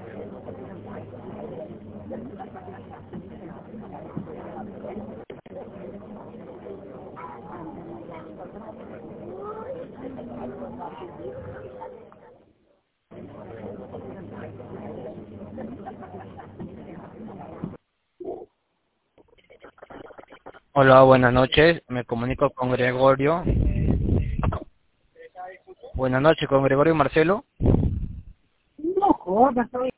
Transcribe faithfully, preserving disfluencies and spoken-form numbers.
Hola, buenas noches. Me comunico con Gregorio. Buenas noches, con Gregorio Marcelo. No jodas, soy